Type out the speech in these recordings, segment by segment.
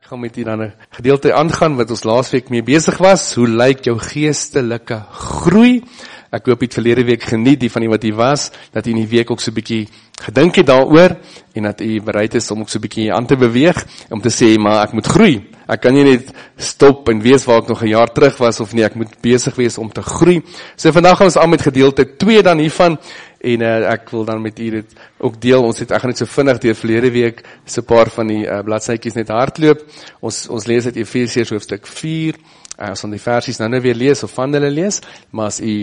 gaan met hier dan 'n gedeelte aangaan wat ons laasweek mee besig was. Hoe lyk jou geestelike groei? Ek hoop jy het verlede week geniet, die van die wat hier was, dat jy in die week ook so 'n bietjie gedink het daaroor, en dat jy bereid is om ook so 'n bietjie aan te beweeg, om te sê, maar ek moet groei. Ek kan nie net stop en wees waar ek nog 'n jaar terug was, of nie, ek moet besig wees om te groei. So vandag gaan ons aan met gedeelte 2 dan hiervan, en ek wil dan met u dit ook deel. Ons het net so vinnig deur verlede week so 'n paar van die bladsytjies net hardloop. Ons lees uit Efesiërs hoofstuk 4. Ons gaan die versies nou weer lees, of van hulle lees, maar as u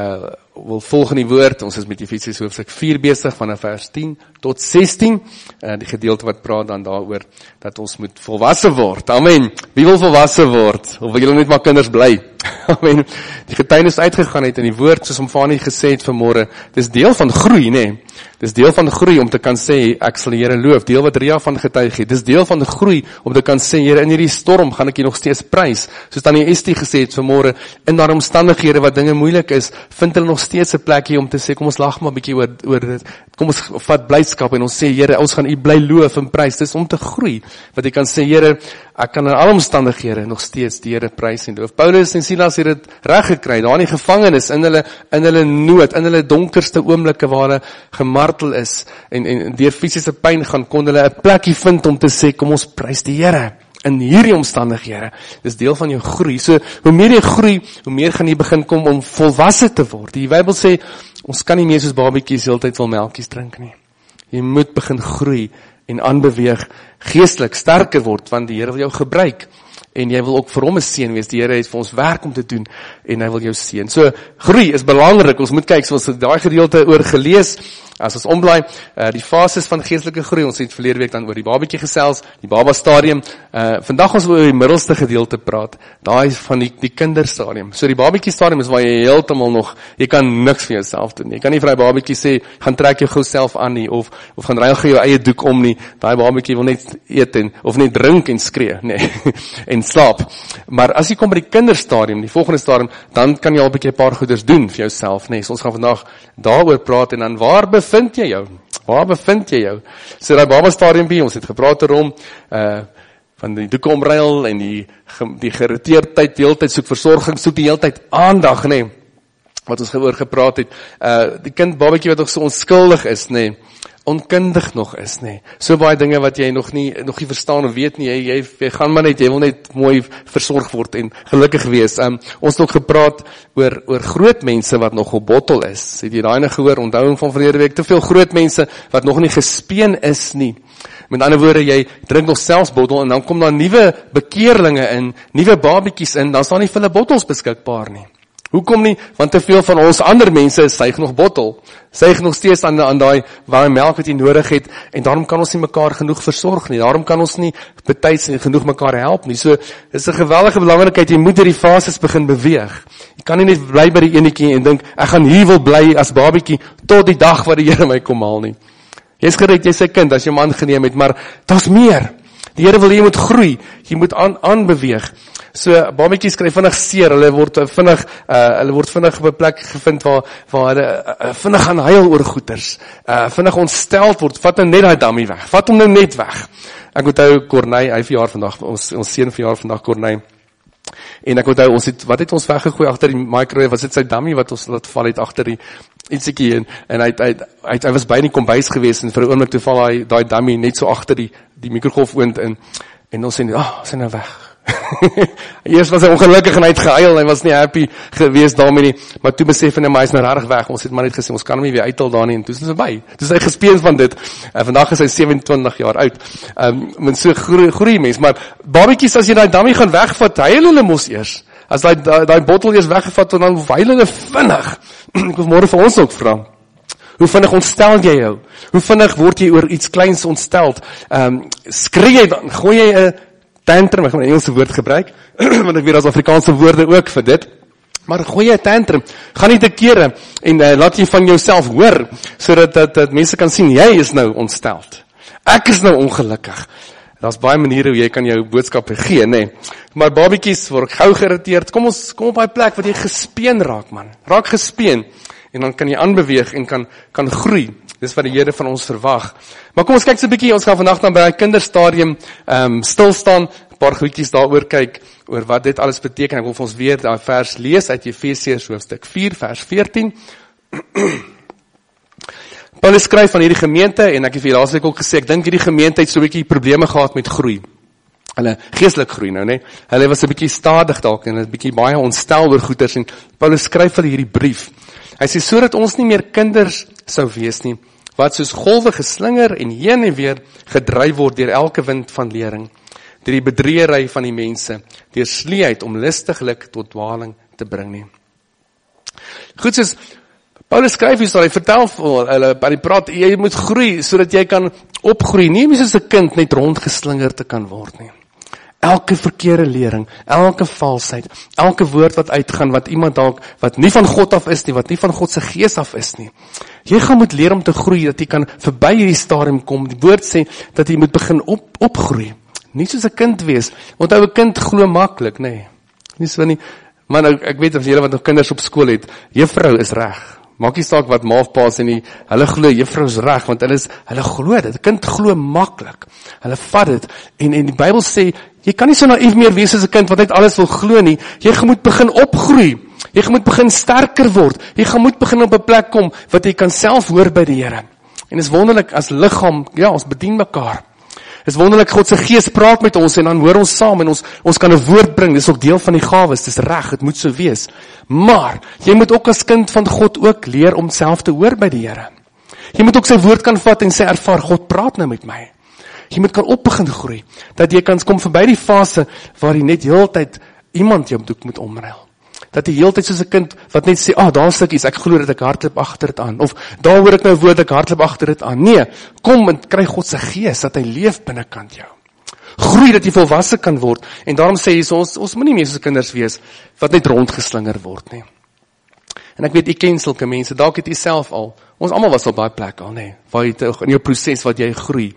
wil volg in die woord, ons is met Efesiërs hoofstuk 4 besig, van vers 10 tot 16, die gedeelte wat praat dan daaroor, dat ons moet volwasse word. Amen. Wie wil volwasse word? Of wil julle net maar kinders bly? Amen. Die getuienis uitgegaan het in die woord, soos om Fanie gesê het vanmôre, dis deel van groei, nee. Dis deel van groei om te kan sê, ek sal die Here loof, deel wat Ria van getuig het. Dis deel van groei om te kan sê, Here, in hierdie storm gaan ek U nog steeds prys. Soos dan die Estie gesê het vanmôre, in daardie omstandighede wat dinge moeilik is, vind hulle nog steeds 'n plekjie om te sê, kom ons lag maar 'n bietjie oor dit. Kom ons vat blydskap en ons sê, Here, ons gaan U bly loof en prys. Dis om te groei. Wat jy kan sê, Here, ek kan in alle omstandighede nog steeds die Here prys en loof. Paulus en Silas het dit reg gekry, daar in die gevangenis, in hulle nood, in hulle donkerste oomblikke waar hulle gemartel is en deur fisiese pyn gaan, kon hulle 'n plekkie vind om te sê, kom ons prys die Here in hierdie omstandighede. Dis deel van jou groei. So, hoe meer jy groei, hoe meer gaan jy begin kom om volwasse te word. Die Bybel sê, ons kan nie meer soos babietjies heeltyd wil melkies drink nie. Jy moet begin groei en aanbeweeg, geestelik sterker word, want die Here wil jou gebruik. En jy wil ook vir hom 'n seën wees. Die Here het vir ons werk om te doen, en hy wil jou seën. So, groei is belangrik. Ons moet kyk, soos daai gedeelte oor gelees, as ons omblaai, die fases van geestelike groei. Ons het verlede week dan oor die babatjie gesels, die baba stadium. Vandag ons oor die middelste gedeelte praat, daai van die kinderstadium. So die babatjie stadium is waar jy heeltemal nog, jy kan niks vir jouself doen nie. Jy kan nie vir daai babatjie sê, gaan trek jou gou self aan nie, of gaan ruil jou eie doek om nie. Daai babatjie wil net eet of net drink en skree, nee, en slaap. Maar as jy kom by die kinderstadium, die volgende stadium, dan kan jy al 'n bietjie 'n paar goeders doen vir jouself, nee. So ons gaan vandag daaroor praat, en dan waar bevind jy jou? Waar bevind jy jou? So daai baba stadium by, ons het gepraat oor van die doeke omruil en die geïrriteerdheid, die hele tyd soek versorging, soek die hele tyd aandag, nee, wat ons oor gepraat het. Die kind, babatjie wat nog so onskuldig is, nee, onkundig nog is, nee. So baie dinge wat jy nog nie verstaan of weet nie, jy gaan maar net, jy wil net mooi versorg word en gelukkig wees. Ons het ook gepraat oor groot mense wat nog op bottel is. Het jy daai nog gehoor, onthou van verlede week, te veel groot mense wat nog nie gespeen is nie. Met ander woorde, jy drink nog selfs bottel, en dan kom daar nuwe bekeerlinge in, nuwe babetjies in, dan staan nie vir hulle bottels beskikbaar nie. Hoekom nie? Want te veel van ons ander mense suig nog bottel, suig nog steeds aan daai warme melk wat jy nodig het, en daarom kan ons nie mekaar genoeg versorg nie, daarom kan ons nie betyds genoeg mekaar help nie. So, dis 'n geweldige belangrikheid, jy moet hierdie fases begin beweeg. Jy kan nie net bly by die enetjie en dink, ek gaan hier wil bly as babietjie, tot die dag wat die Here my kom haal nie. Jy's gered, jy's sy kind, as jy hom aangeneem het, maar daar's meer. Die Here wil jy moet groei, jy moet aanbeweeg. So, babatjies kry vinnig seer, hulle word vinnig op 'n plek gevind waar hulle vinnig gaan huil oor goeters, vinnig ontsteld word, vat nou net daai dummy weg, vat hom nou net weg. Ek onthou Corneille, hy verjaar vandag, ons seun verjaar vandag, Corneille, en ek onthou, wat het ons weggegooi agter die microwave, was dit sy dummy wat ons laat val het agter die ietsiekie, en hy was by in die kombuis gewees, en vir 'n oomblik toe val daai dummy net so agter die mikrogolfoond in, en ons sê, sy nou weg. Eers was hy ongelukkig en hy het gehuil, hy was nie happy gewees daarmee nie, maar toe besef hy, maar hy is nou regtig weg, ons het maar net gesê, ons kan hom nie weer uithaal daar nie, en toe is hy by, toe is hy gespeen van dit, vandag is hy 27 jaar oud, met so groei mens, maar babetjies, as jy daai dummy gaan wegvat, huil hulle mos eers, as daai bottel eers weggevat, dan huil hulle vinnig. Ek wil môre vir ons ook vra, hoe vinnig ontstel jy jou? Hoe vinnig word jy oor iets kleins ontsteld? Skree jy dan, gooi jy 'n tantrum, ek gaan 'n Engelse woord gebruik, want ek weet daar's Afrikaanse woorde ook vir dit, maar gooi jy 'n tantrum, gaan nie te kere, en laat jy van jouself hoor, sodat dat mense kan sien, jy is nou ontsteld. Ek is nou ongelukkig. Daar's baie maniere hoe jy kan jou boodskappe gee, nee. Maar babetjies word gou geïrriteerd, kom op daai plek wat jy gespeen raak, man. Raak gespeen, en dan kan jy aanbeweeg en kan groei. Dis wat die Here van ons verwag. Maar kom ons kyk so 'n bietjie, ons gaan vandag dan by die kinderstadium stil staan, paar goedjies daaroor kyk, oor wat dit alles beteken. Ek wil vir ons weer daai vers lees uit Efesiërs hoofstuk 4, vers 14. Paulus skryf aan hierdie gemeente, en ek het vir laasweek ook gesê, ek dink hierdie gemeente het so 'n bietjie probleme gehad met groei. Hulle geestelik groei nou, né? Hulle was 'n bietjie stadig dalk, en 'n bietjie baie ontstel oor goeders, en Paulus skryf hulle hierdie brief. Hy sê, sodat ons nie meer kinders sou wees nie, wat soos golwe geslinger en heen en weer gedryf word deur elke wind van lering, deur die bedriegery van die mense, deur sluiheid om listiglik tot dwaling te bring nie. Goed, soos Paulus skryf hier, hy vertel hulle, hy praat, jy moet groei, sodat jy kan opgroei, nie soos 'n kind net rondgeslinger te kan word nie. Elke verkeerde lering, elke valsheid, elke woord wat uitgaan, wat iemand dalk, wat nie van God af is nie, wat nie van God se gees af is nie. Jy gaan moet leer om te groei, dat jy kan verby hierdie stadium kom. Die woord sê, dat jy moet begin opgroei. Nie soos 'n kind wees, want 'n kind glo maklik, nee. Nie so nie, man, ek weet of julle wat nog kinders op skool het, juffrou is reg. Maak nie saak wat ma of pa sê nie, hulle glo juffrou is reg, want hulle glo dit. 'n Kind glo maklik. Hulle vat dit, en die Bybel sê, jy kan nie so naïef meer wees as 'n kind wat net alles wil glo nie. Jy gaan moet begin opgroei. Jy gaan moet begin sterker word. Jy gaan moet begin op 'n plek kom wat jy kan self hoor by die Here. En is wonderlik as liggaam, ja, ons bedien mekaar. Is wonderlik, God se gees praat met ons en dan hoor ons saam en ons kan 'n woord bring. Dis ook deel van die gawes. Dis reg, dit moet so wees. Maar jy moet ook as kind van God ook leer om self te hoor by die Here. Jy moet ook sy woord kan vat en sê, ervaar, God praat nou met my. Jy moet kan opbegin groei, dat jy kan kom verby die fase waar jy net heeltyd iemand jou doek moet omruil. Dat jy heeltyd soos 'n kind wat net sê, daar is iets, ek glo dat ek hardloop agter dit aan, of daar hoor ek nou 'n woord, ek hardloop agter dit aan. Nee, kom en kry God se gees, dat hy leef binnekant jou. Groei, dat jy volwasse kan word, en daarom sê hy, ons moet nie meer soos kinders wees, wat net rondgeslinger word nie. En ek weet, jy ken sulke mense, dalk het jy self al, ons almal was op baie plek al, nee, waar jy in jou proses wat jy groei,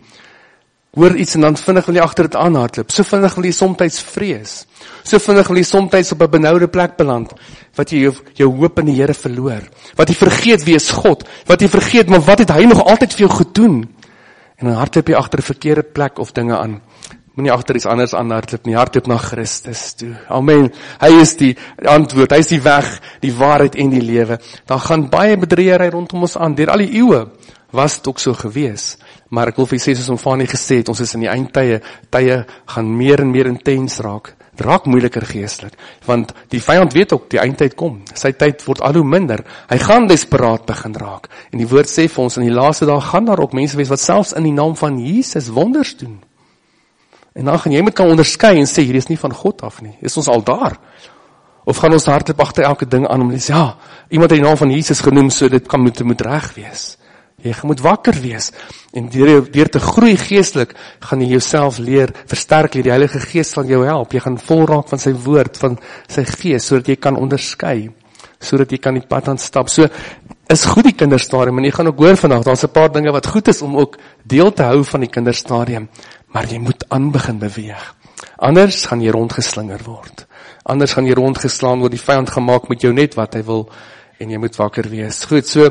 hoor iets en dan vinnig wil jy agter dit aanhardloop, so vinnig wil jy somtyds vrees, so vinnig wil jy somtyds op 'n benoude plek beland, wat jy jou hoop in die Here verloor, wat jy vergeet wie is God, wat jy vergeet, maar wat het hy nog altyd vir jou gedoen, en dan hardloop jy agter 'n verkeerde plek of dinge aan, moenie agter iets anders aanhardloop nie, hardloop na Christus toe, amen, hy is die antwoord, hy is die weg, die waarheid en die lewe, dan gaan baie bedriegery rondom ons aan, deur al die eeue, was het ook so gewees, maar ek wil vir sê, soos om Fanie gesê het, ons is in die eindtye, tye gaan meer en meer intens raak, het raak moeiliker geestelik, want die vyand weet ook, die eindtyd kom, sy tyd word al hoe minder, hy gaan desperaat begin raak, en die woord sê vir ons, in die laaste dag gaan daar ook mense wees, wat selfs in die naam van Jesus wonders doen, en dan gaan jy moet kan onderskei, en sê, hier is nie van God af nie, is ons al daar, of gaan ons hardloop agter elke ding aan, om te sê, ja, iemand het die naam van Jesus genoem, so dit kan moet reg wees, jy moet wakker wees, en deur te groei geestelik, gaan jy jouself leer, versterk die Heilige Gees van jou help, jy gaan vol raak van sy woord, van sy gees, sodat jy kan onderskei, sodat jy kan die pad aanstap, so, is goed die kinderstadium, en jy gaan ook hoor vandag, daar is 'n paar dinge wat goed is, om ook deel te hou van die kinderstadium, maar jy moet aanbegin beweeg, anders gaan jy rondgeslinger word, anders gaan jy rondgeslaan word, die vyand gemaak met jou net wat hy wil, en jy moet wakker wees, goed, so,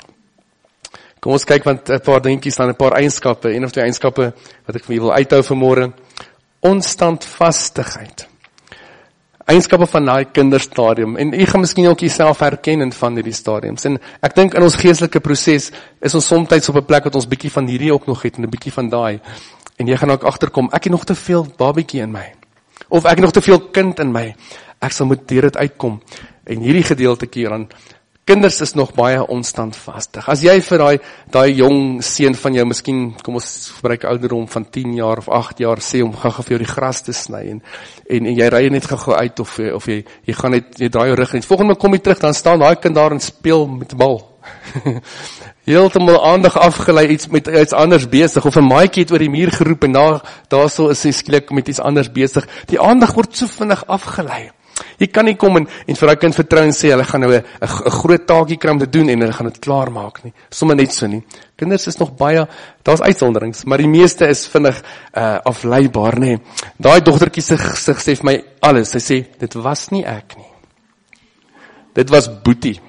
kom ons kyk, want 'n paar dingetjies staan, 'n paar eienskappe, een of twee eienskappe, wat ek vir wil uithou vanmôre, onstandvastigheid, eienskappe van daai kinderstadium, en jy gaan miskien ook jouself herken van hierdie stadiums, en ek dink in ons geestelike proses, is ons soms op 'n plek wat ons bietjie van hierdie ook nog het, en 'n bietjie van daai, en jy gaan ook agterkom, ek het nog te veel babietjie in my, of ek het nog te veel kind in my, ek sal moet deur dit uitkom, en hierdie gedeeltjie dan, kinders is nog baie onstandvastig. As jy vir daai jong seun van jou, miskien, kom ons gebruik ouderdom van 10 jaar of 8 jaar, sê om gou vir jou die gras te sny, en jy ry net gou uit, of jy gaan net, jy draai jou rug, en volgende kom jy terug, dan staan daai kind daar en speel met die bal. Heeltemal aandag afgelei, met iets anders besig, of 'n maatjie het oor die muur geroep, en daarso is hy skielik met iets anders besig. Die aandag word so vinnig afgelei. Jy kan nie kom en vir daai kind vertrou en sê, hulle gaan nou 'n groot taakie kry om te doen, en hulle gaan dit klaar maak nie. Sommige net so nie. Kinders is nog baie, daar's uitsonderings, maar die meeste is vinnig afleibaar, nie. Daai dogtertjie sig sê vir my alles, sy sê, dit was nie ek nie. Dit was Boetie.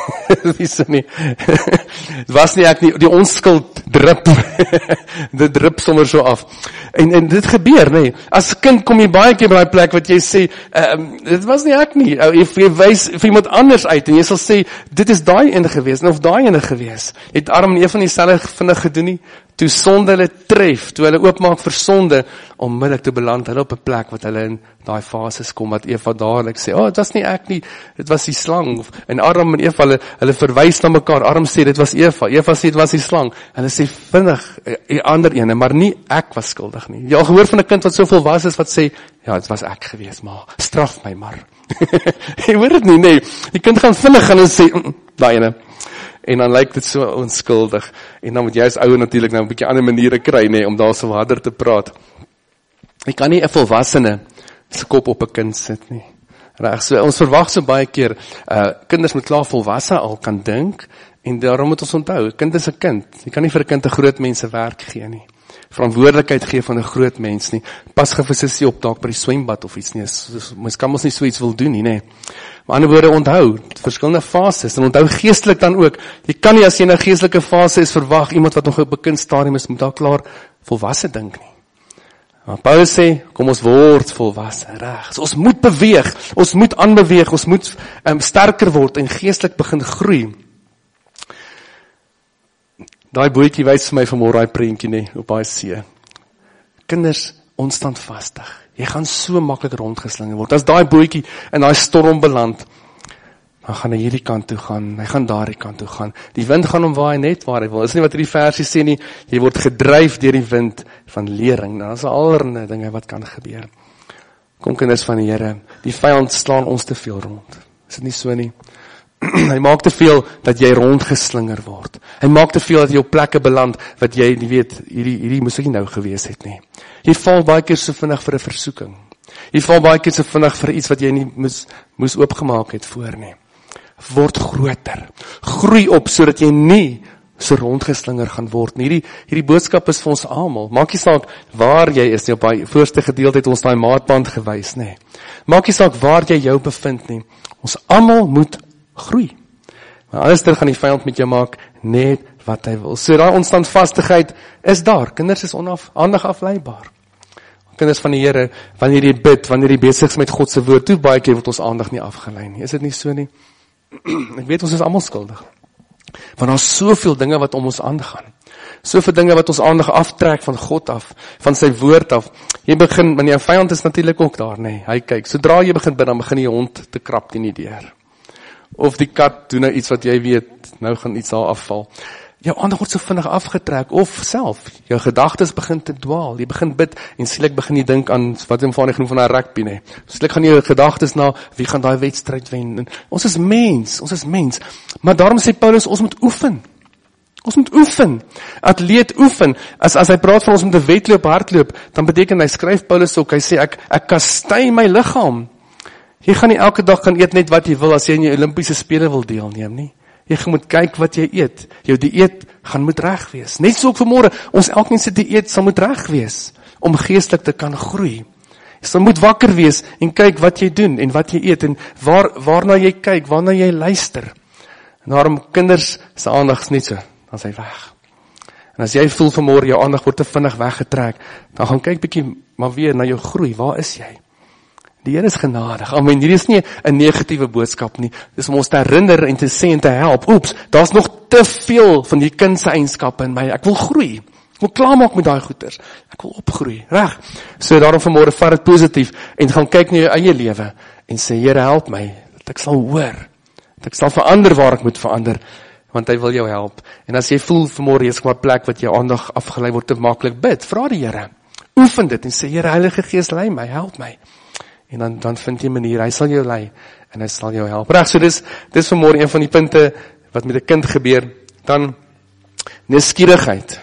Dis nie. Het was nie ek nie, die onskuld drup. Dit drup sommer so af. En dit gebeur, nee. As kind kom jy baie keer by die plek wat jy sê, dit was nie ek nie. Jy wys vir iemand anders uit, en jy sal sê, dit is daai ene gewees, of daai ene gewees. Het Adam en Eva nie selfe vinnig gedoen nie? Toe sonde hulle tref, toe hulle oopmaak vir sonde, onmiddellik te beland hulle op 'n plek wat hulle in daai fases kom, wat Eva dadelik sê, dit was nie ek nie, dit was die slang. En Adam en Eva, hulle verwys na mekaar. Adam sê, dit was Eva sê, dit was die slang. Hulle sê vinnig, die ander ene, maar nie ek was skuldig nie. Jy al gehoor van 'n kind wat soveel was is, wat sê, ja, dit was ek gewees, maar straf my maar. Jy hoor dit nie, nee. Die kind gaan vinnig gaan en sê, daai ene. En dan lyk dit so onskuldig. En dan moet jy as ouer natuurlik nou 'n bietjie ander maniere kry, nee, om daar so harder te praat. Jy kan nie 'n volwassene se kop op 'n kind sit nie. Reg, so ons verwag so baie keer, kinders moet klaar volwasse al kan dink, en daarom moet ons onthou, 'n kind is 'n kind. Jy kan nie vir 'n kind 'n groot mens se werk gee nie. Verantwoordelikheid gee van 'n groot mens nie. Pas gou vir sussie op dalk by die swembad of iets nie. Mens kan mos nie so iets wil doen nie, nee. Maar ander woorde, onthou, verskillende fases, en onthou geestelik dan ook. Jy kan nie as jy in 'n geestelike fase is verwag, iemand wat nog op 'n kindstadium is, moet daar klaar volwasse dink nie. Maar Paulus sê, kom ons word volwasse, reg. So ons moet beweeg, ons moet aanbeweeg, ons moet sterker word en geestelik begin groei. Daai boetjie wys vir my vanmôre daai prentjie nie op daai see. Kinders, onstandvastig. Jy gaan so maklik rondgeslinger word. As daai bootjie in daai storm beland, dan gaan hy hierdie kant toe gaan, hy gaan daardie kant toe gaan. Die wind gaan hom waai net waar hy wil. Is nie wat hierdie versie sê nie, jy word gedryf deur die wind van lering. Nou, dat is allerlei dinge wat kan gebeur. Kom kinders van die Here, die vyand slaan ons te veel rond. Is dit nie so nie? Hy maak te veel dat jy rondgeslinger word. Hy maak te veel dat jy op plekke beland wat jy nie weet, hierdie moes ek nie nou gewees het nie. Jy val baie keer so vinnig vir 'n versoeking. Jy val baie keer so vinnig vir iets wat jy nie moes oopgemaak het voor nie. Word groter. Groei op sodat jy nie so rondgeslinger gaan word. Hierdie boodskap is vir ons almal. Maak nie saak waar jy is nie, op die voorste gedeelte het ons daai maatband gewys, nê. Maak nie saak waar jy jou bevind nie. Ons almal moet groei. Maar alles ter gaan die vyand met jou maak net wat hy wil. So daai onstandvastigheid is daar. Kinders is aandag afleibaar. Kinders van die Here, wanneer jy bid, wanneer jy besig is met God se woord, toe baie keer word ons aandag nie afgelei nie. Is dit nie so nie? Ek weet ons is almal skuldig. Want daar's soveel dinge wat om ons aangaan. Soveel dinge wat ons aandag aftrek van God af, van sy woord af. Jy begin, want jou vyand is natuurlik ook daar, nê. Hy kyk, sodra jy begin bid, dan begin die hond te krap teen die deur. Of die kat doen nou iets wat jy weet, nou gaan iets daar afval. Jou aandag word so vinnig afgetrek, of self, jou gedagtes begin te dwaal, jy begin bid, en skielik begin jy dink aan, wat jy genoem van 'n rugby, nee. Skielik gaan jou gedagtes na, wie gaan daai wedstryd wen? En ons is mens, maar daarom sê Paulus, ons moet oefen. Ons moet oefen. Atleet oefen. As hy praat van ons moet 'n wedloop hardloop, dan beteken hy, skryf Paulus ook, hy sê, ek kastei my liggaam. Jy gaan nie elke dag kan eet net wat jy wil, as jy in jou Olimpiese spele wil deelneem nie. Jy moet kyk wat jy eet. Jou dieet gaan moet reg wees. Net so ook vanmôre, ons elkeen se dieet sal moet reg wees, om geestelik te kan groei. Jy sal moet wakker wees, en kyk wat jy doen, en wat jy eet, en waarna jy kyk, waarna jy luister. En daarom, kinders, se aandag is net so, dan is hy weg. En as jy voel vanmôre, jou aandag word te vinnig weggetrek, dan gaan kyk bietjie, maar weer na jou groei, waar is jy? Die Here is genadig. Amen. Hierdie is nie 'n negatiewe boodskap nie. Dis om ons te herinner en te sê en te help. Oeps, daar's nog te veel van die kind se eienskappe in my. Ek wil groei. Ek wil klaarmaak met daai goeters. Ek wil opgroei. Reg. So daarom vanmôre vat dit positief en gaan kyk na jou eie lewe en sê, Here, help my dat ek sal hoor. Dat ek sal verander waar ek moet verander, want hy wil jou help. En as jy voel vanmôre jy's op 'n plek wat jou aandag afgelei word te maklik, bid, vra die Here. Oefen dit en sê, Here, Heilige Gees, lei my, help my. En dan vind jy 'n manier, hy sal jou lei, en hy sal jou help. Reg, so dis vanmôre een van die punte, wat met 'n kind gebeur. Dan, nuuskierigheid.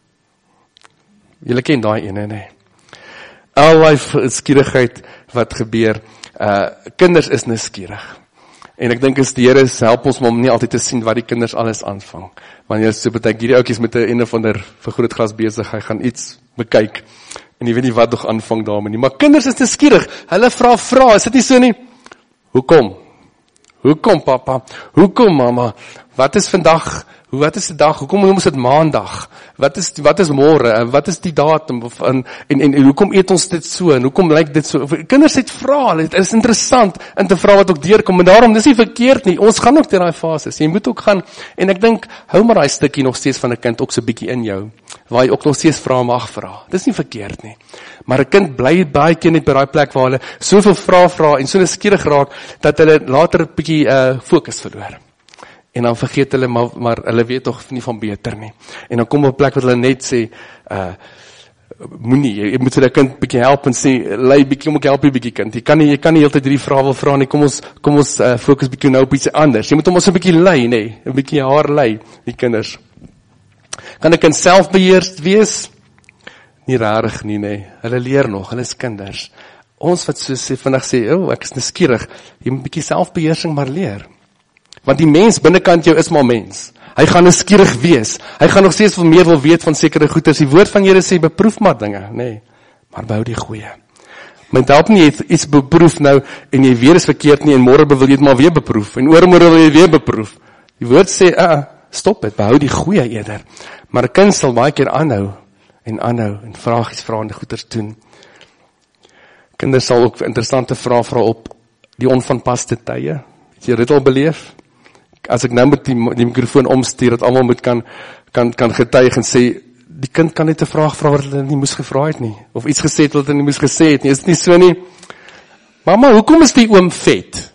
Julle ken daai ene, nee. Allerlei skierigheid wat gebeur. Kinders is nuuskierig. En ek dink as die Here help ons om nie altyd te sien wat die kinders alles aanvang. Wanneer so baie hierdie ouetjies met 'n een van der vergrootglas besig, hy gaan iets bekyk. En jy weet nie wat nog aanvang daarmee nie. Maar kinders is nuuskierig. Hulle vra, is dit nie so nie? Hoekom? Hoekom papa? Hoekom mama? Wat is vandag? Wat is die dag? Hoekom noem ons dit maandag? Wat is môre? Wat is die datum? En hoekom eet ons dit so? En hoekom lyk dit so? Kinders het vra, dit is interessant in te vra wat ook deurkom. En daarom, dis nie verkeerd nie. Ons gaan ook deur daai fases. Jy moet ook gaan, en ek dink, hou maar daai stukkie nog steeds van 'n kind ook so 'n bietjie in jou, waar jy ook nog steeds mag vra. Dis nie verkeerd nie. Maar 'n kind bly baie keer net by daai plek waar hulle soveel vra en so nuuskierig raak, dat hulle later 'n bietjie fokus verloor. En dan vergeet hulle, maar hulle weet toch nie van beter nie. En dan kom op 'n plek wat hulle net sê, moenie, jy moet vir 'n kind bietjie help en sê, lei bietjie, kom ek help jy bietjie kind. Jy kan nie heeltyd hierdie vrae wil vra nie, kom ons fokus bietjie nou op iets anders. Jy moet hom ons 'n bietjie lei, nee, 'n bietjie haar lei, die kinders. Kan 'n kind selfbeheers wees? Nie rarig nie, nee. Hulle leer nog, hulle is kinders. Ons wat so vandag sê, ek is nuuskierig, jy moet bietjie selfbeheersing maar leer. Want die mens binnekant jou is maar mens. Hy gaan nuuskierig wees. Hy gaan nog steeds meer wil weet van sekere goeders. Die woord van Here sê, beproef maar dinge, nee. Maar behou die goeie. Met help nie iets beproef nou, en jy weer is verkeerd nie, en môre wil jy het maar weer beproef, en oormôre wil jy weer beproef. Die woord sê, stop het, behou die goeie eerder. Maar 'n kind sal baie keer aanhou, en vragies vra en goeders doen. Kinders sal ook interessante vrae vra op die onvanpaste tye. Het jy dit al beleef? As ek nou met die mikrofoon omstuur, dat almal moet kan getuig en sê, die kind kan net 'n vraag vra wat hulle nie moes gevra het nie, of iets gesê het wat hulle nie moes gesê het nie, is dit nie so nie? Mama, hoekom is die oom vet?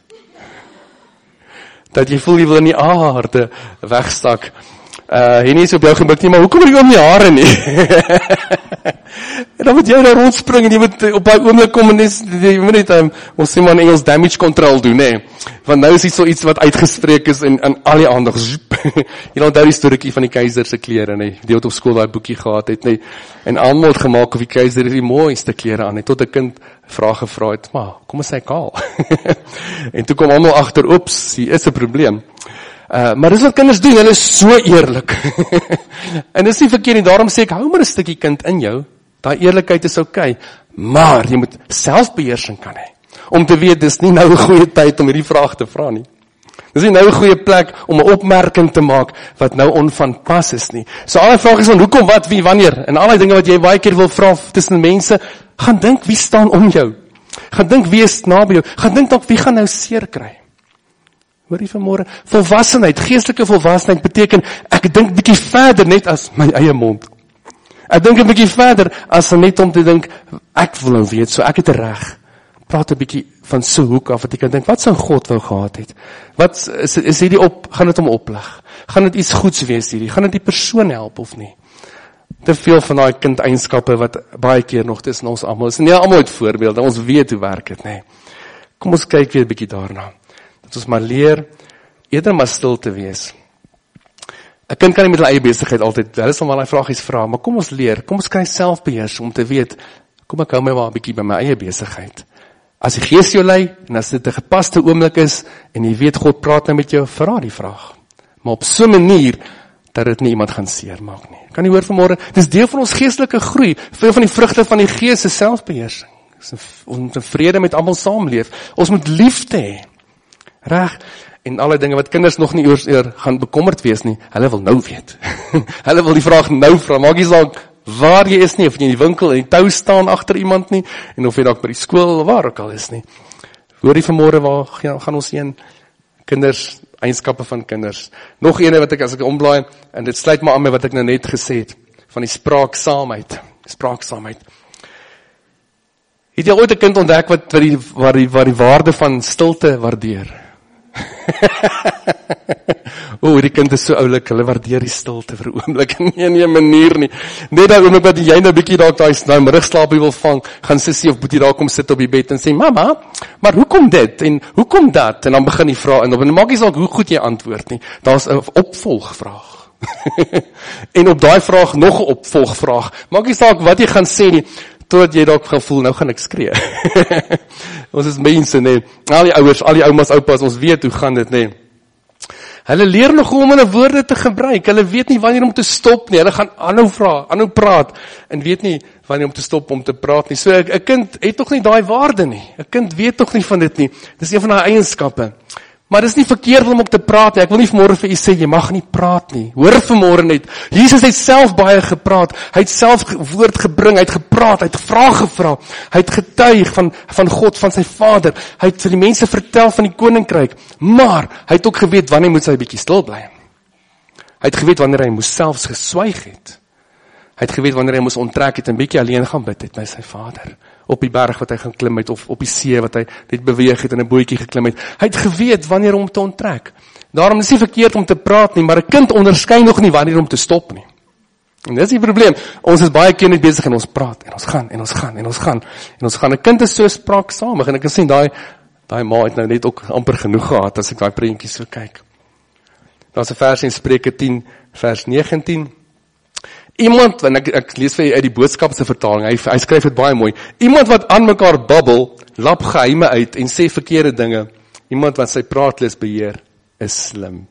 Dat jy voel jy wil in die aarde wegstak. Henny is op jou gebuk nie, maar hoekom het die oom nie hare nie? En dan moet jy daar rondspring en jy moet op daai oomblik kom en jy moet net ons sê maar in Engels damage control doen, nee. Want nou is dit so iets wat uitgespreek is en al die aandag. Jy onthou die storieetjie van die keiser se klere, nee. Die wat op skool daai boekie gehad het, nee. En almal het gemaak of die keiser die mooiste klere aan het, tot 'n kind vrae gevra het, maar kom ons sê kaal. En toe kom almal agter, oeps, hier is 'n probleem. Maar dis wat kinders doen, hulle is so eerlik. En dis nie verkeerd nie, daarom sê ek, hou maar 'n stukkie kind in jou. Daai eerlikheid is okay, maar jy moet selfbeheersing kan hê. Om te weet, dis nie nou 'n goeie tyd om hierdie vraag te vra nie. Dis nie nou 'n goeie plek om 'n opmerking te maak wat nou onvanpas is nie. So al die vrae is van hoekom, wat, wie, wanneer, en al die dinge wat jy baie keer wil vra tussen mense, gaan dink wie staan om jou. Gaan dink wie is naby jou. Gaan dink dalk wie gaan nou seer kry. Hoor jy vanmôre? Volwassenheid, geestelike volwassenheid beteken, ek dink bietjie verder net as my eie mond. Ek dink 'n bietjie verder as net om te dink, ek wil nou weet, so ek het reg. Praat 'n bietjie van so hoek af, wat ek kan dink, wat sou God wou gehad het? Wat is hierdie gaan dit hom oplig? Gaan dit iets goeds wees hierdie? Gaan dit die persoon help of nie? Te veel van daai kindeienskappe wat baie keer nog tussen ons almal is. En ja, almal het voorbeelde, ons weet hoe werk dit, nee. Kom ons kyk weer 'n bietjie daarna. Dat ons maar leer, eerder maar stil te wees. 'n Kind kan nie met hulle eie besigheid altyd, hulle sal maar daai vragies vra, maar kom ons leer, kom ons kry selfbeheersing om te weet, kom ek hou my maar 'n bietjie by my eie besigheid. As die Gees jou lei, en as dit 'n gepaste oomblik is, en jy weet God praat nou met jou, vra die vraag. Maar op so 'n manier, dat dit nie iemand gaan seermaak nie. Kan jy hoor vanmôre, dis deel van ons geestelike groei, veel van die vrugte van die Gees is selfbeheersing. Ons moet in vrede met almal saamleef, ons moet liefde hê. Reg, en alle dinge wat kinders nog nie eer gaan bekommerd wees nie, hulle wil nou weet. Hulle wil die vraag nou vra, maak nie saak waar jy is nie, of jy in die winkel en die tou staan agter iemand nie, en of jy dalk by die skool, waar ook al is nie. Hoor jy vanmôre, waar gaan ons heen? Kinders, eienskappe van kinders. Nog ene wat as ek omblaai, en dit sluit maar aan met wat ek nou net gesê het, van die spraaksaamheid. Het jy ooit 'n kind ontdek waar die waarde van stilte waardeer? Die kind is so oulik, hulle waardeer die stilte vir 'n oomblik, nie in 'n manier nie. Net daai oomblik wat jy nou bietjie dalk daai middagslaapie wil vang, gaan sussie of boetie daar kom sit op die bed en sê, "Mamma, maar hoekom dit en hoekom dat?" En dan begin die vrae en dan maak jy saak hoe goed jy antwoord nie. Daar's 'n opvolgvraag. En op daai vraag nog 'n opvolgvraag. Maak nie saak wat jy gaan sê nie, totdat jy dalk gaan voel, nou gaan ek skree. Ons is mense, nee. Al die ouers, al die oumas, oupas, ons weet hoe gaan dit, nee. Hulle leer nog hoe om hulle woorde te gebruik. Hulle weet nie wanneer om te stop nie. Hulle gaan aanhou vra, aanhou praat en weet nie wanneer om te stop om te praat nie. So 'n kind het tog nie daai waarde nie. 'n Kind weet tog nie van dit nie. Dis een van daai eienskappe. Maar dis nie verkeerd om ook te praat nie. Ek wil nie vanmôre vir u sê, jy mag nie praat nie. Hoor vanmôre net, Jesus het self baie gepraat, hy het self woord gebring, hy het gepraat, hy het vrae gevra, hy het getuig van God, van sy Vader, hy het vir die mense vertel van die koninkryk, maar hy het ook geweet wanneer moet hy 'n bietjie stil bly. Hy het geweet wanneer hy moes selfs geswyg het. Hy het geweet wanneer hy moes onttrek het en bietjie alleen gaan bid het by sy Vader. Op die berg wat hy gaan klim het, of op die see wat hy net beweeg het en 'n bootjie geklim het. Hy het geweet wanneer om te onttrek. Daarom is het nie verkeerd om te praat nie, maar 'n kind onderskei nog nie wanneer om te stop nie. En dis die probleem. Ons is baie keer net besig en ons praat, en ons gaan. 'n kind is so spraaksamig, en ek kan sien, daai ma het nou net ook amper genoeg gehad, as ek daai prentjies so kyk. Daar's 'n vers in Spreuke 10, vers 19. Iemand, en ek lees vir jy uit die boodskapse vertaling, hy skryf dit baie mooi, iemand wat aan mekaar babbel, lap geheime uit en sê verkeerde dinge, iemand wat sy praatlus beheer, is slim.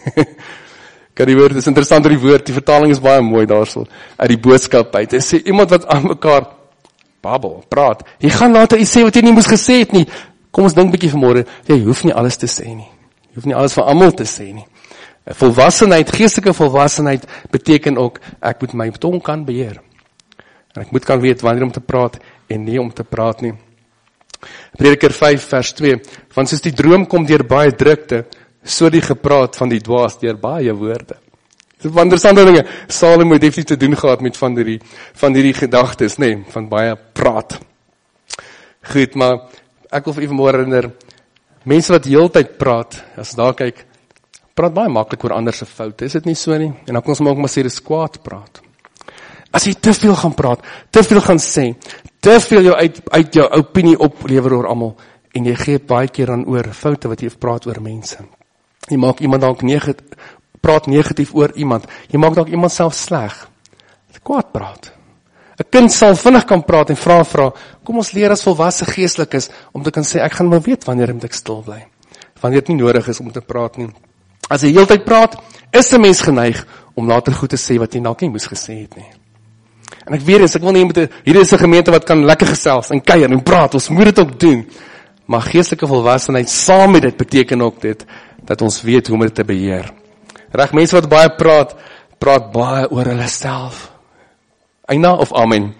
Kan die woord, dis interessant oor die woord, die vertaling is baie mooi daarso, uit die boodskap uit, hy sê, iemand wat aan mekaar babbel, praat, jy gaan later iets sê wat jy nie moes gesê het nie, kom ons dink bietjie vanmôre, jy hoef nie alles te sê nie, jy hoef nie alles van almal te sê nie. Volwassenheid, geestelike volwassenheid beteken ook, ek moet my tong kan beheer. En ek moet kan weet wanneer om te praat en nie om te praat nie. Prediker 5 vers 2, want soos die droom kom deur baie drukte, so die gepraat van die dwaas deur baie woorde. Dit is interessante dinge. Salomo het definitief te doen gehad met van hierdie gedagtes, nee, van baie praat. Goed, maar ek wil vir u vanmôre herinner, mense wat heeltyd praat, as daar kyk, praat baie maklik oor ander se foute, is dit nie so nie? En dan kan ons ook maar sê, dis kwaad praat. As jy te veel gaan praat, te veel gaan sê, te veel jou uit jou opinie oplewer oor almal, en jy gee baie keer dan oor foute wat jy praat oor mense. Jy maak iemand dalk praat negatief oor iemand, jy maak dalk iemand self sleg. Kwaad praat. 'n kind sal vinnig kan praat en vra, kom ons leer as volwasse geestelik is, om te kan sê, ek gaan maar weet wanneer moet ek stil bly, wanneer dit nie nodig is om te praat nie. As jy heeltyd praat, is 'n mens geneig om later goed te sê wat jy dalk nie moes gesê het nie. En ek weet ek wil nie hierdie is 'n gemeente wat kan lekker gesels en kuier en praat, ons moet dit ook doen. Maar geestelike volwassenheid saam met dit beteken ook dit, dat ons weet hoe om dit te beheer. Reg, mense wat baie praat baie oor hulle self. Eina of amen?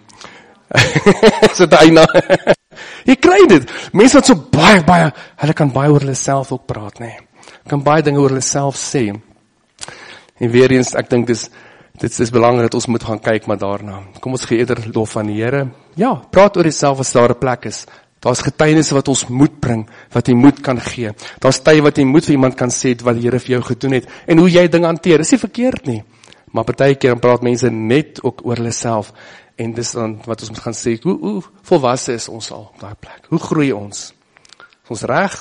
Is dit eina? Jy kry dit. Mense wat so baie, hulle kan baie oor hulle self ook praat, nee. Kan baie dinge oor hulle self sê. En weer eens, ek dink dit is belangrik dat ons moet gaan kyk maar daarna. Kom ons gee eerder lof aan die Here. Ja, praat oor jouself as daar 'n plek is. Daar's getuienisse wat ons moet bring, wat jy moet kan gee. Daar's tye wat jy moet vir iemand kan sê wat die Here vir jou gedoen het en hoe jy dinge hanteer. Dis nie verkeerd nie. Maar partykeer dan praat mense net ook oor hulle self en dis dan wat ons moet gaan sê, hoe volwasse is ons al op daai plek? Hoe groei ons? Is ons reg?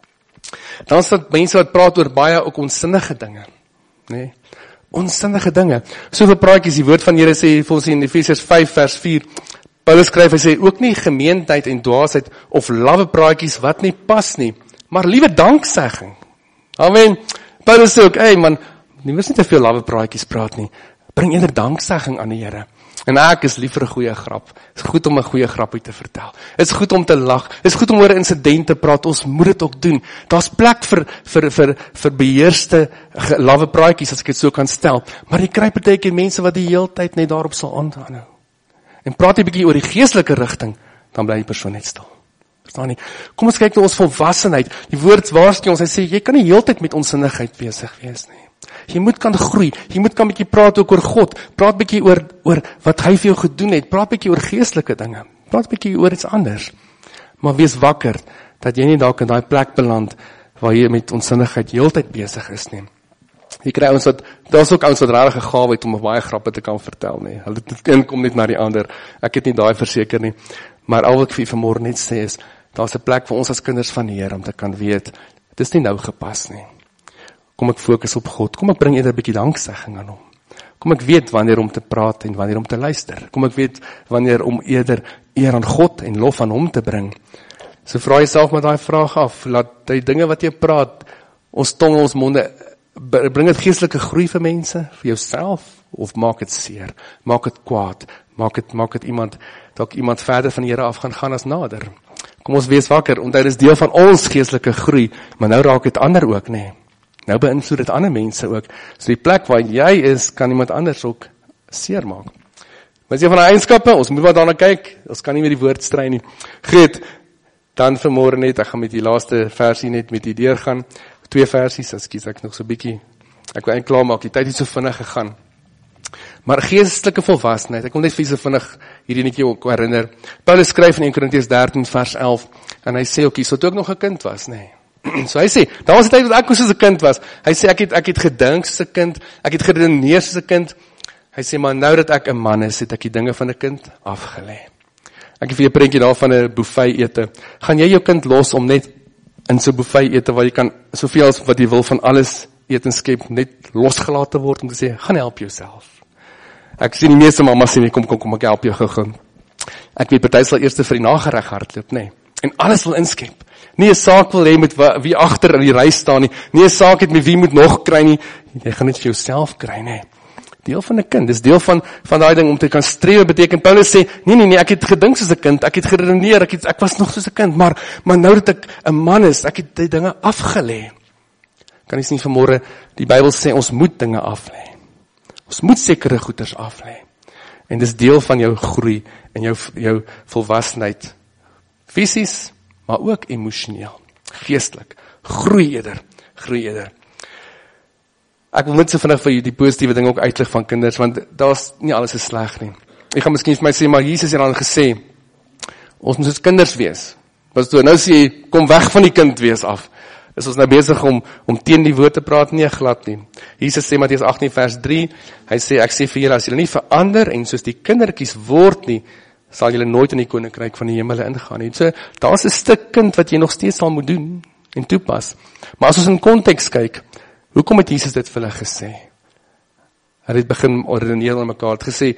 Dan is dit mense wat praat oor baie ook onsinnige dinge, nee? Onsinnige dinge. Soveel praatjies, die woord van die Here sê vir ons in Efesiërs 5 vers 4. Paulus skryf, hy sê ook nie gemeentheid en dwaasheid of lawwe praatjies wat nie pas nie, maar liewe danksegging. Amen. Paulus sê ook, man, nie moet nie te veel lawwe praatjies praat nie. Bring eerder danksegging aan die Here. En ek is lief vir 'n goeie grap. Het is goed om 'n goeie grappie te vertel. Het is goed om te lag. Het is goed om oor 'n insident te praat. Ons moet dit ook doen. Daar's plek vir beheerste lawwe praatjies, as ek dit so kan stel. Maar jy kry partykeer mense wat die heeltyd net daarop sal aanhou. En praat jy 'n bietjie oor die geestelike rigting, dan bly die persoon net stil. Verstaan nie? Kom ons kyk na ons volwassenheid. Die woord waarsku ons, hy sê, jy kan nie heeltyd met onsinnigheid besig wees nie. Jy moet kan groei, jy moet kan bietjie praat ook oor God, praat bietjie oor wat hy vir jou gedoen het, praat bietjie oor geestelike dinge, praat bietjie oor iets anders. Maar wees wakker, dat jy nie dalk in daai plek beland, waar jy met onsinnigheid heeltyd besig is nie. Jy kry ons daar's ook ons wat regtig 'n gawe het om baie grappe te kan vertel, nie. Hulle een kom net na die ander. Ek het nie daai verseker nie. Maar al wat ek vir vanmôre net sê is, daar's 'n plek vir ons as kinders van die Here om te kan weet, dit is nie nou gepas nie. Kom ek fokus op God. Kom ek bring eerder 'n bietjie danksegging aan hom. Kom ek weet wanneer om te praat en wanneer om te luister. Kom ek weet wanneer om eerder eer aan God en lof aan hom te bring. So vra jouself met daai vraag af, laat die dinge wat jy praat, ons tong, ons monde, bring dit geestelike groei vir mense, vir jouself, of maak dit seer, maak dit kwaad, maak dit iemand verder van die Here af gaan as nader. Kom ons wees wakker, onthou dit is deel van ons geestelike groei, maar nou raak dit ander ook, nee. Nou beïnvloed dit ander mense ook. So die plek waar jy is, kan iemand anders ook seer maak. Maar as jy van die eienskappe, ons moet maar daarna kyk, ons kan nie met die woord strei nie. Goed, dan vanmôre net, ek gaan met die laaste versie net met die deurgaan. 2 versies, ekskuus, ek nog so bietjie, ek wil eintlik klaar maak, die tyd het so vinnig gegaan. Maar geestelike volwassenheid, ek wil net vir julle vinnig hierdie netjie ook herinner. Paulus skryf in 1 Korintiërs 13 vers 11, en hy sê ook hier, so toe ek nog 'n kind was, nee. So hy sê, daar was 'n tyd wat ek soos 'n kind was. Hy sê, ek het gedink soos 'n kind, ek het geredeneer soos 'n kind. Hy sê, maar nou dat ek 'n man is, het ek die dinge van 'n kind afgelê. Ek het vir jou 'n prentjie daar van 'n buffet ete. Gaan jy jou kind los om net in so 'n buffet ete, waar jy kan soveel as wat jy wil van alles eet en skep, net losgelaat te word om te sê, gaan help jouself. Ek sien die meeste mammas sê, kom, ek help jou gou. Ek weet, party sal eers vir die nagereg hardloop, nee. En alles wil inskep. Nie 'n saak wil hê met wie agter in die ry staan nie. Nie 'n saak het met wie moet nog kry nie. Jy gaan net vir jouself kry, nee. Deel van 'n kind, dis deel van daai ding om te kan streef, beteken Paulus sê, nee, ek het gedink soos 'n kind, ek het geredeneer, ek was nog soos 'n kind, maar nou dat ek 'n man is, ek het die dinge afgelê. Kan jy sien vanmôre, die Bybel sê ons moet dinge aflê. Ons moet sekere goeders aflê. En dis deel van jou groei en jou volwassenheid. Fisies, maar ook emosioneel, geestelik. Groei eerder. Ek wil net so vinnig vir die positiewe ding ook uitlig van kinders, want daar's nie alles is sleg nie. Ek gaan miskien vir my sê, maar Jesus het dan gesê, ons moet soos kinders wees. Wat toe nou sê jy, kom weg van die kind wees af. Is ons nou besig om teen die woord te praat? Nee, glad nie. Jesus sê Matteus 18 vers 3, hy sê, ek sê vir julle, as julle nie verander en soos die kindertjies word nie, sal julle nooit in die koninkryk van die hemele ingaan nie. So, daar's 'n stuk kind wat jy nog steeds sal moet doen en toepas. Maar as ons in konteks kyk, hoekom het Jesus dit vir hulle gesê? Hy het begin redeneer met mekaar, het gesê,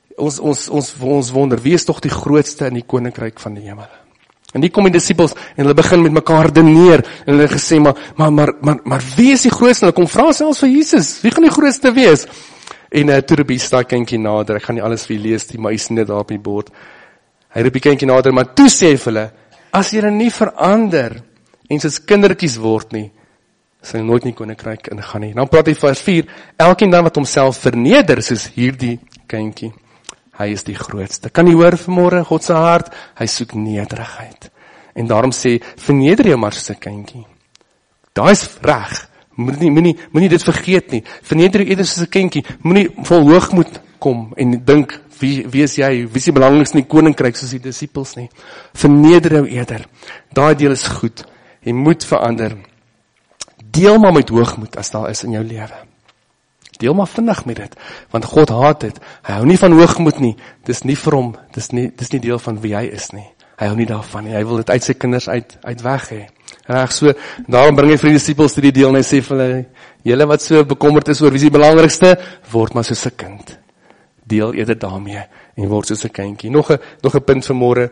ons wonder, wie is tog die grootste in die koninkryk van die hemele? En die kom die disippels, en hulle begin met mekaar redeneer, en hulle gesê, maar wie is die grootste? Hulle kom vra selfs vir Jesus, wie gaan die grootste wees? En toe roep die kindjie nader, ek gaan nie alles vir lees, maar hy sien dit daar op die bord. Hy roep die kindjie nader, maar toe sê vir hulle, as julle nie verander, en soos kindertjies word nie, sal nooit nie koninkryk ingaan nie. Dan praat hy vers 4, elkeen dan wat homself verneder, soos hierdie kindjie, hy is die grootste. Kan jy hoor vanmôre, God se hart, hy soek nederigheid. En daarom sê, verneder jou maar soos 'n kindjie. Daai is reg. Moenie dit vergeet nie. Verneder jou eerder soos 'n kindjie. Moenie vol hoogmoed kom en dink, wie is jy? Wie is die belangrikste in die koninkryk soos die disippels nie? Verneder jou eerder. Daai deel is goed. Jy moet verander. Deel maar met hoogmoed as daar is in jou lewe. Deel maar vinnig met dit, want God haat dit. Hy hou nie van hoogmoed nie. Dis nie vir hom, dis nie deel van wie hy is nie. Hy hou nie daarvan nie. Hy wil dit uit sy kinders uit weg hê. Reg so, daarom bring hy vir die disippels die deel en hy sê vir hulle, julle wat so bekommerd is oor wie is die belangrikste, word maar soos 'n kind. Deel eerder daarmee en word soos 'n kindjie. Nog 'n punt vanmôre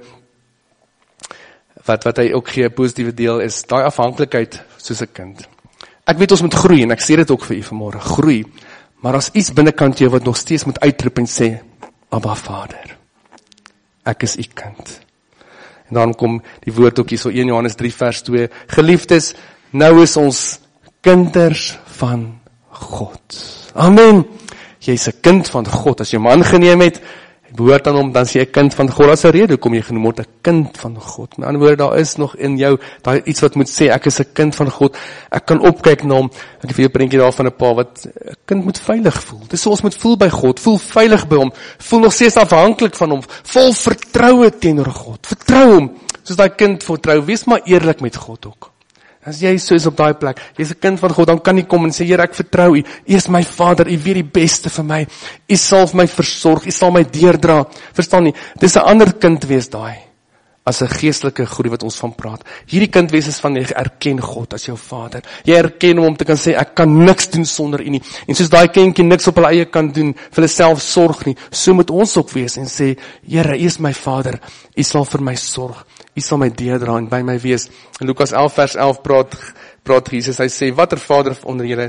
wat hy ook gee, 'n positiewe deel is daai afhanklikheid soos 'n kind. Ek weet ons moet groei en ek sê dit ook vir u vanmôre, groei. Maar as iets binnekant jou wat nog steeds moet uitroep en sê, Abba Vader, ek is u kind. En dan kom die woord ook hier so 1 Johannes 3 vers 2, geliefdes, nou is ons kinders van God. Amen. Jy is 'n kind van God. As jy hom aangeneem het, behoort aan hom, dan sê jy 'n kind van God. As 'n rede kom jy genoem word 'n kind van God. Met ander woorde, daar is nog in jou daai iets wat moet sê, ek is 'n kind van God. Ek kan opkyk na hom. Ek het vir jou 'n prentjie daar van 'n pa wat 'n kind moet veilig voel. Dis so ons moet voel by God, voel veilig by hom, voel nog steeds afhanklik van hom, vol vertroue teenoor God. Vertrou hom, soos daai kind vertrou. Wees maar eerlik met God ook. As jy so is op daai plek, jy's 'n kind van God, dan kan jy kom en sê, Here, ek vertrou U. U is my Vader, U weet die beste vir my. U sal my versorg, U sal my deurdra. Verstaan nie? Dis 'n ander kind wees daai, as 'n geestelike groei wat ons van praat. Hierdie kind wees is van jy erken God as jou Vader. Jy erken hom om te kan sê, ek kan niks doen sonder U nie. En soos daai kindjie niks op hulle eie kan doen, vir hulle self sorg nie, so moet ons ook wees en sê, Here, U is my Vader, U sal vir my sorg. U sal my deurdra en by my wees. In Lukas 11 vers 11 praat Jesus, hy sê, watter vader onder julle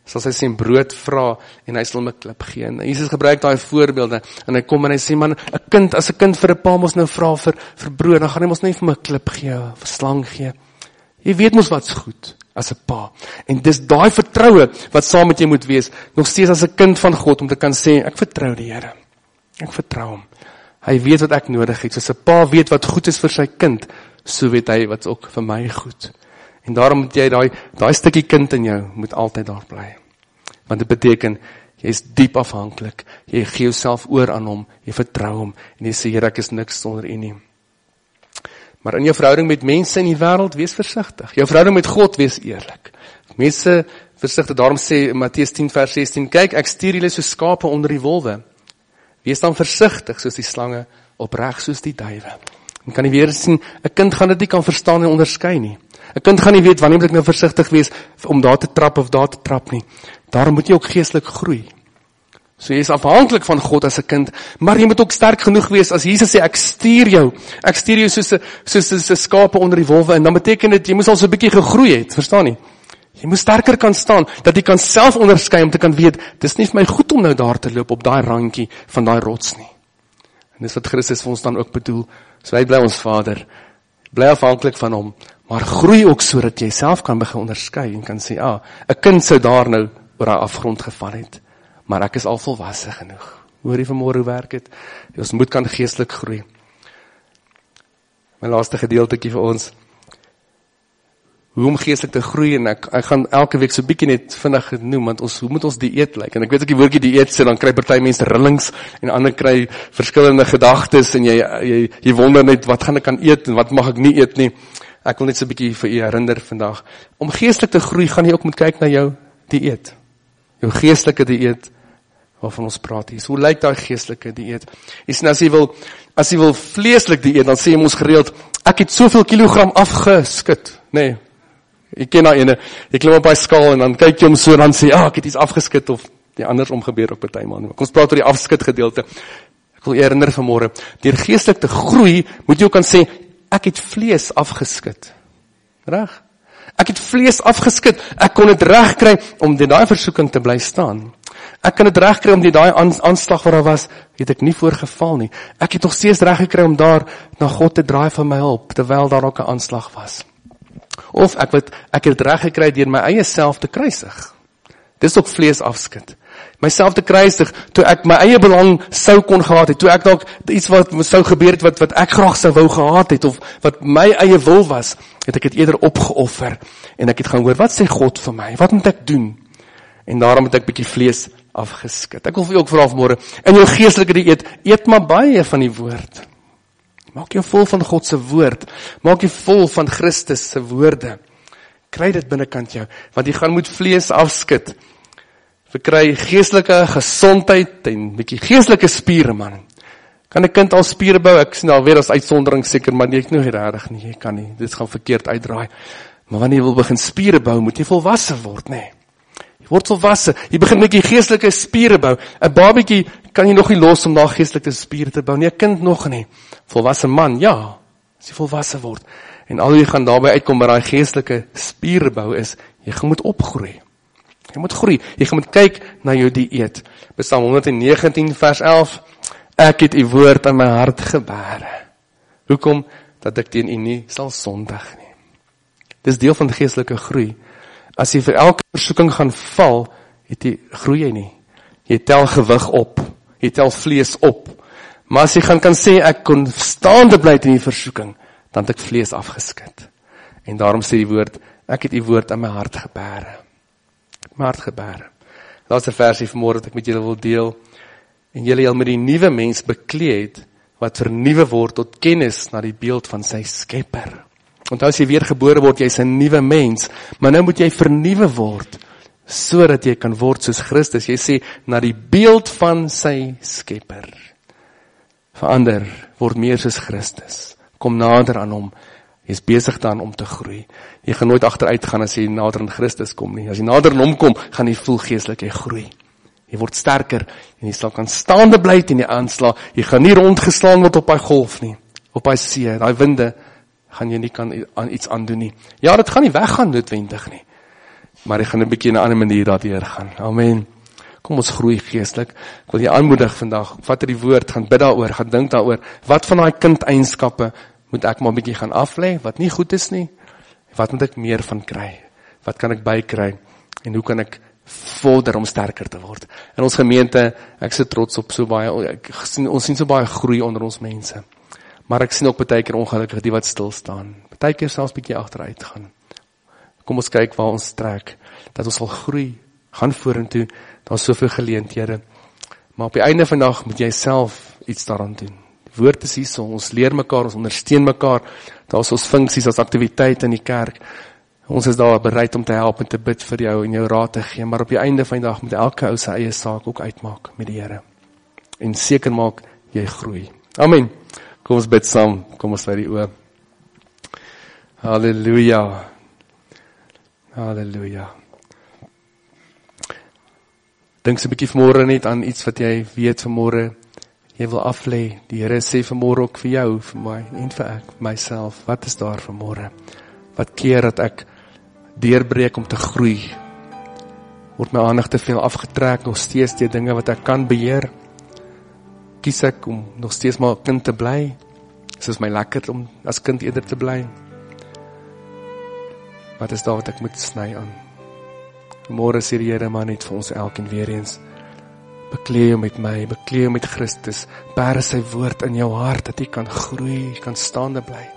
sal sy sy brood vra, en hy sal hom 'n klip gee. En Jesus gebruik daai voorbeelde, en hy kom en hy sê, man, as 'n kind vir 'n pa mos nou vra vir brood, dan gaan hy mos nie vir my 'n klip gee, of 'n slang gee. Jy weet mos wat's goed, as 'n pa. En dis daai vertroue, wat saam met jy moet wees, nog steeds as 'n kind van God, om te kan sê, ek vertrou die Here. Ek vertrou hom. Hy weet wat ek nodig het, soos 'n pa weet wat goed is vir sy kind, so weet hy wat ook vir my goed. En daarom moet jy daai stukkie kind in jou, moet altyd daar bly. Want dit beteken, jy is diep afhanklik, jy gee jouself oor aan hom, jy vertrou hom, en jy sê, Here, ek is niks sonder u nie. Maar in jou verhouding met mense in die wêreld, wees versigtig. Jou verhouding met God, wees eerlik. Mense versigtig, daarom sê Matteus 10 vers 16, kyk, ek stuur julle so skape onder die wolwe. Wees dan versigtig soos die slange, opreg soos die duwe. En kan jy weer sien, 'n kind gaan dit nie kan verstaan en onderskei nie. 'n kind gaan nie weet, wanneer moet ek nou versigtig wees, om daar te trap of daar te trap nie. Daarom moet jy ook geestelik groei. So jy is afhanklik van God as 'n kind, maar jy moet ook sterk genoeg wees, as Jesus sê, ek stuur jou soos 'n skape onder die wolwe, en dan beteken dit, jy moet al so 'n bietjie gegroei het, verstaan nie? Jy moet sterker kan staan, dat jy kan self onderskei, om te kan weet, dis nie vir my goed om nou daar te loop, op daai randjie van daai rots nie. En dis wat Christus vir ons dan ook bedoel, so hy bly ons Vader, bly afhanklik van hom, maar groei ook sodat jy self kan begin onderskei, en kan sê, 'n kind sou daar nou oor haar afgrond geval het, maar ek is al volwasse genoeg. Hoor jy vanmôre hoe werk dit? Ons moet kan geestelik groei. My laaste gedeeltetjie vir ons, hoe om geestelik te groei, en ek gaan elke week so bietjie net vinnig noem, want hoe moet ons dieet lyk? En ek weet ek die woordjie dieet sê, dan kry party mense rillings, en ander kry verskillende gedagtes, en jy wonder net, wat gaan ek kan eet, en wat mag ek nie eet nie. Ek wil net so bietjie vir u herinner vandag. Om geestelik te groei, gaan jy ook moet kyk na jou dieet. Jou geestelike dieet, waarvan ons praat hier. So, hoe lyk daai geestelike dieet? As jy wil vleeslik dieet, dan sê jy ons gereeld, ek het soveel kilogram afgeskit. Nee, jy ken daai ene, jy klim op by skaal, en dan kyk jy om so, dan sê, ek het iets afgeskit, of die andersom gebeur ook partymal. Kom ons praat oor die afskit gedeelte. Ek wil herinner vanmôre, deur geestelik te groei, moet jy ook kan sê, ek het vlees afgeskit. Reg? Ek het vlees afgeskit, ek kon dit reg kry, om in daai versoeking te bly staan. Ek kan dit reg kry, om daai aanslag wat daar was, het ek nie voorgeval nie. Ek het nog steeds reg gekry, om daar na God te draai van my hulp, terwyl daar ook 'n aanslag was. Of ek het dit reg gekry, deur my eie self te kruisig. Dis ook vlees afskit. Myself te kruisig, toe ek my eie belang sou kon gehad het, toe ek dalk iets wat sou gebeur het, wat ek graag sou wou gehad het, of wat my eie wil was, het ek dit eerder opgeoffer, en ek het gaan hoor, wat sê God vir my, wat moet ek doen? En daarom het ek bietjie vlees afgeskit. Ek wil vir jou ook vra vanmôre, in jou geestelike dieet, eet maar baie van die woord. Maak jou vol van God se woord, maak jou vol van Christus se woorde. Kry dit binnekant jou, want jy gaan moet vlees afskit, verkry geestelike gesondheid, en bietjie geestelike spiere, man. Kan 'n kind al spiere bou? Ek sien alweer as uitsondering seker, maar jy kan nie regtig nie, jy kan nie, dit gaan verkeerd uitdraai. Maar wanneer jy wil begin spiere bou, moet jy volwasse word, nee. Jy word volwasse, jy begin met die geestelike spiere bou. 'n Babietjie kan jy nog nie los om daar geestelike spiere te bou nie, 'n kind nog nie. Volwasse man, ja, as jy volwasse word. En al jy gaan daarby uitkom by daai geestelike spiere bou is, jy gaan moet opgroei. Jy moet groei, jy gaan moet kyk na jou dieet. Psalm 119 vers 11, ek het u woord in my hart gebere. Hoekom? Dat ek teen u nie sal sondig nie. Dis deel van geestelike groei. As jy vir elke versoeking gaan val, groei jy nie. Jy tel gewig op, jy tel vlees op. Maar as jy kan sê, ek kon staande bly in die versoeking, dan het ek vlees afgeskit. En daarom sê die woord, ek het die woord in my hart gebere. My hart gebere. Laaste versie vanmôre wat ek met julle wil deel, en julle met die nuwe mens bekleed het, wat vernuwe word tot kennis na die beeld van sy skepper. Onthou as jy weer gebore word, jy is 'n nuwe mens, maar nou moet jy vernuwe word, sodat jy kan word soos Christus. Jy sê, na die beeld van sy skepper. Verander, word meer soos Christus. Kom nader aan hom. Jy is besig dan om te groei. Jy gaan nooit agteruit gaan as jy nader aan Christus kom nie. As jy nader aan hom kom, gaan jy voel geestelik, jy groei. Jy word sterker, en jy sal kan staande bly in die aanslag. Jy gaan nie rondgeslaan word op daai golf nie, op daai see, daai winde, gaan jy nie kan aan iets aandoen nie. Ja, dit gaan nie weggaan noodwendig nie. maar ek gaan 'n bietjie in 'n ander manier daardeur gaan. Amen. Kom ons groei geestelik. Ek wil jou aanmoedig vandag, vat die woord, gaan bid daaroor, gaan dink daaroor, wat van daai kindeienskappe moet ek maar 'n bietjie gaan aflê, wat nie goed is nie, wat moet ek meer van kry, wat kan ek bykry, en hoe kan ek vorder om sterker te word. In ons gemeente, ek is trots op so baie, ons sien so baie groei onder ons mense, maar ek sien ook baie keer ongelukkig die wat stil staan, baie keer selfs bietjie agteruit gaan. Kom ons kyk waar ons trek, dat ons sal groei, gaan vorentoe, daar is soveel geleenthede, maar op die einde van die dag moet jy self iets daaraan doen. Die woord is hier so, ons leer mekaar, ons ondersteun mekaar, daar is ons funksies as aktiwiteit in die kerk, ons is daar bereid om te help en te bid vir jou en jou raad te gee, maar op die einde van die dag moet elke ou sy eie saak ook uitmaak met die Here, en seker maak, jy groei. Amen. Kom ons bid saam, kom ons sluit die oë. Halleluja. Halleluja. Dink so 'n bietjie vanmôre net aan iets wat jy weet vanmôre, jy wil aflê. Die Here sê vanmôre ook vir jou, vir my en vir ek, myself, wat is daar vanmôre? Wat keer dat ek deurbreek om te groei? Word my aandag te veel afgetrek, nog steeds die dinge wat ek kan beheer? Kies ek om nog steeds maar 'n kind te bly? Is dit my lekker om as kind eerder te bly? Wat is daar wat ek moet sny aan? Môre sê die Here maar net vir ons elkeen weer eens, bekleë jou met my, bekleë jou met Christus, bære sy woord in jou hart, dat jy kan groei, kan staande bly.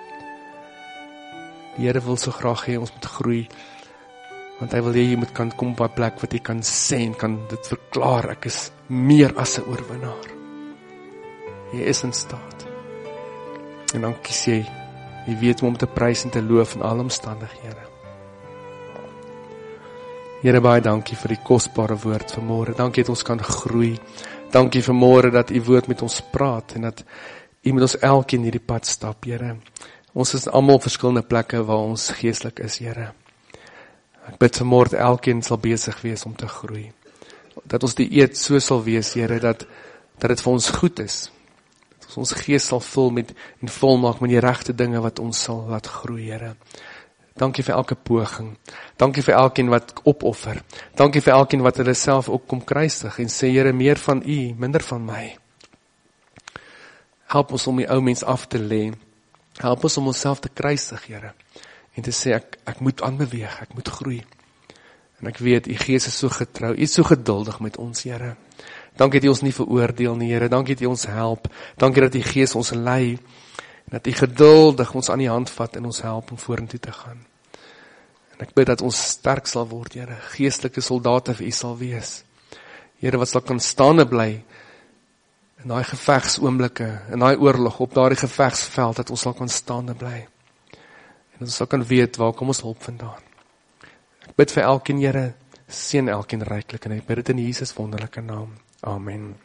Die Here wil so graag hê ons moet groei, want hy wil hê jy moet kan kom op 'n plek wat jy kan sê en kan dit verklaar, ek is meer as 'n oorwinnaar. Jy is in staat. En dan kies jy weet om te prys en te loof in alle omstandighede. Here, baie dankie vir die kosbare woord vanmôre. Dankie dat ons kan groei. Dankie vanmôre dat u woord met ons praat en dat u met ons elkeen hierdie pad stap, Here. Ons is almal verskillende plekke waar ons geestelik is, Here. Ek bid vanmôre dat elkeen sal besig wees om te groei. Dat ons die eet so sal wees, Here, dat dit vir ons goed is. Dat ons gees sal vul met en volmaak met die regte dinge wat ons sal laat groei, Here. Dankie vir elke poging. Dankie vir elkeen wat opoffer. Dankie vir elkeen wat hulle self ook kom kruisig en sê, Here, meer van u, minder van my. Help ons om die ou mens af te lê. Help ons om onsself te kruisig, Here. En te sê, ek moet aanbeweeg, ek moet groei. En ek weet, u Gees is so getrou, u is so geduldig met ons, Here. Dankie dat u ons nie veroordeel nie, Here. Dankie dat u ons help. Dankie dat u Gees ons lei. En dat u geduldig ons aan die hand vat en ons help om vorentoe te gaan. En ek bid dat ons sterk sal word, Here. Geestelike soldate vir u sal wees. Here, wat sal kan staande bly in daai gevegsoomblikke, in daai oorlog, op daai gevegsveld, dat ons sal kan staande bly. En ons sal kan weet, waar kom ons hulp vandaan. Ek bid vir elkeen, Here, seën elkeen ryklik, en ek bid dit in Jesus wonderlike naam. Amen.